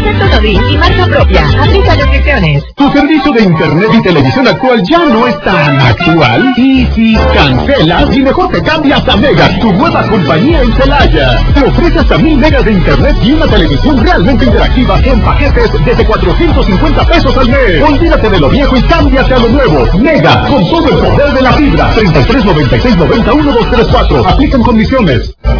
Concepto Nodrín y marca propia. Aplica restricciones. ¿Tu servicio de internet y televisión actual ya no es tan actual? Y si cancelas, y mejor te cambias a Mega, tu nueva compañía en Celaya. Te ofrece hasta 1000 megas de internet y una televisión realmente interactiva en paquetes desde 450 pesos al mes. Olvídate de lo viejo y cámbiate a lo nuevo. Mega, con todo el poder de la fibra. 33 96 91 234. Aplican condiciones.